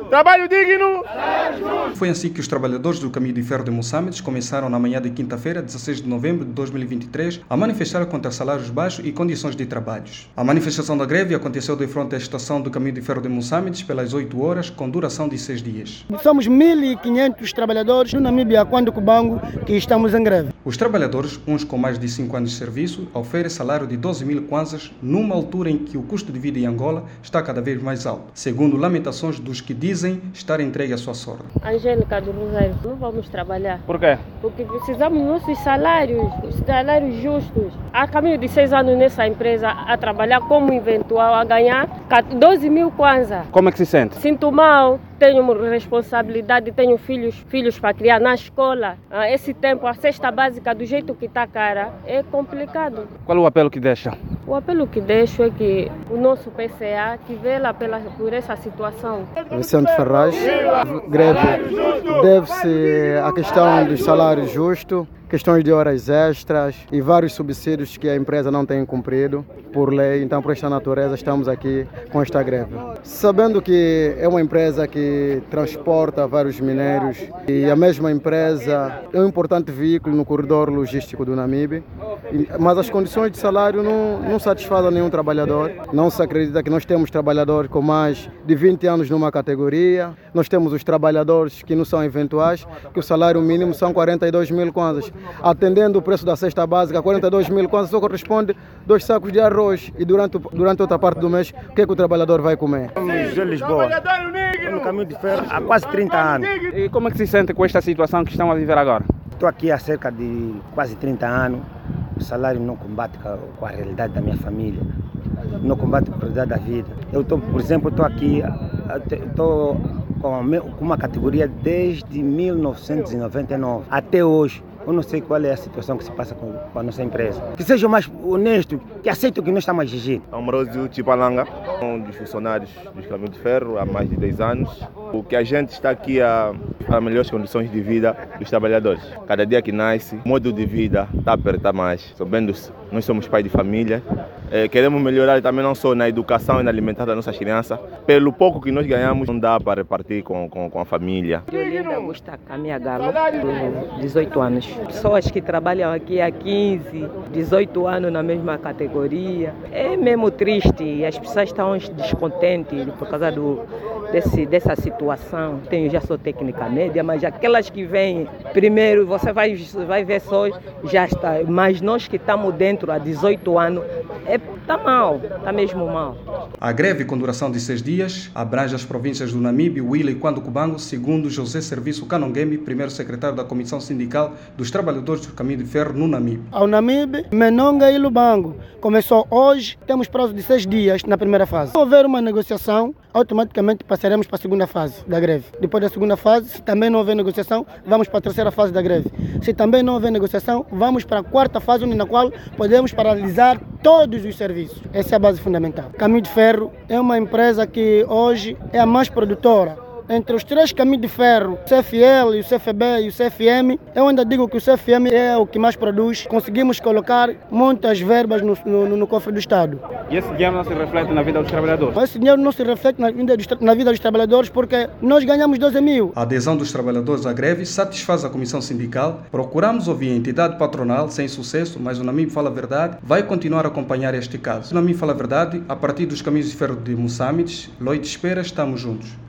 Trabalho digno. Foi assim que os trabalhadores do Caminho de Ferro de Moçambique começaram na manhã de quinta-feira, 16 de novembro de 2023, a manifestar contra salários baixos e condições de trabalho. A manifestação da greve aconteceu de frente à estação do Caminho de Ferro de Moçambique pelas 8 horas, com duração de 6 dias. Somos 1.500 trabalhadores do Namíbia, Quando Cubango, que estamos em greve. Os trabalhadores, uns com mais de 5 anos de serviço, oferecem salário de 12 mil kwanzas numa altura em que o custo de vida em Angola está cada vez mais alto, segundo lamentações dos que dizem estar entregue à sua sorte. Angélica do Rosário, não vamos trabalhar. Por quê? Porque precisamos dos nossos salários justos. Há caminho de 6 anos nessa empresa a trabalhar como eventual, a ganhar 12 mil kwanza. Como é que se sente? Sinto mal, tenho responsabilidade, tenho filhos para criar na escola. Esse tempo, a cesta básica, do jeito que está cara, é complicado. Qual é o apelo que deixa? O apelo que deixo é que o nosso PCA, que vela por essa situação. Vicente Ferraz, greve deve-se à questão dos salários justos, questões de horas extras e vários subsídios que a empresa não tem cumprido por lei. Então, por esta natureza, estamos aqui com esta greve. Sabendo que é uma empresa que transporta vários minérios e a mesma empresa é um importante veículo no corredor logístico do Namibe, mas as condições de salário não satisfazem nenhum trabalhador. Não se acredita que nós temos trabalhadores com mais de 20 anos numa categoria, nós temos os trabalhadores que não são eventuais, que o salário mínimo são 42 mil kwanzas. Atendendo o preço da cesta básica, 42 mil kwanzas só corresponde 2 sacos de arroz. E durante outra parte do mês, o que é que o trabalhador vai comer? Estamos em Lisboa, no Caminho de Ferro há quase 30 anos. E como é que se sente com esta situação que estão a viver agora? Estou aqui há cerca de quase 30 anos. O salário não combate com a realidade da minha família, não combate com a realidade da vida. Eu estou, por exemplo, estou aqui, estou com uma categoria desde 1999 até hoje. Eu não sei qual é a situação que se passa com a nossa empresa. Que sejam mais honestos, que aceitem o que nós estamos exigindo. Ambrosio Chipalanga, um dos funcionários dos Caminhos de Ferro há mais de 10 anos. O que a gente está aqui para melhores condições de vida dos trabalhadores. Cada dia que nasce, o modo de vida está a apertar mais. Sabendo, nós somos pais de família. Queremos melhorar também não só na educação e na alimentação das nossas crianças. Pelo pouco que nós ganhamos, não dá para repartir com a família. Olinda Augusta Caminha Galo, 18 anos. Pessoas que trabalham aqui há 15, 18 anos na mesma categoria. É mesmo triste, as pessoas estão descontentes por causa dessa situação. Já sou técnica média, mas aquelas que vêm primeiro, você vai ver só, já está. Mas nós que estamos dentro há 18 anos, está mal, está mesmo mal. A greve, com duração de 6 dias, abrange as províncias do Namibe, Huila e Quando Cubango, segundo José Serviço Kanonguemi, primeiro secretário da Comissão Sindical dos Trabalhadores do Caminho de Ferro no Namibe. Ao Namibe, Menonga e Lubango. Começou hoje, temos prazo de 6 dias na primeira fase. Se houver uma negociação, automaticamente passaremos para a segunda fase da greve. Depois da segunda fase, se também não houver negociação, vamos para a terceira fase da greve. Se também não houver negociação, vamos para a quarta fase, na qual podemos paralisar todos os serviços. Essa é a base fundamental. Caminho de Ferro é uma empresa que hoje é a mais produtora. Entre os 3 caminhos de ferro, o CFL, o CFB e o CFM, eu ainda digo que o CFM é o que mais produz. Conseguimos colocar muitas verbas no cofre do Estado. E esse dinheiro não se reflete na vida dos trabalhadores? Esse dinheiro não se reflete na vida dos trabalhadores porque nós ganhamos 12 mil. A adesão dos trabalhadores à greve satisfaz a Comissão Sindical. Procuramos ouvir a entidade patronal sem sucesso, mas o Namibe Fala a Verdade vai continuar a acompanhar este caso. O Namibe Fala a Verdade, a partir dos Caminhos de Ferro de Moçambique, Lloyd Espera, estamos juntos.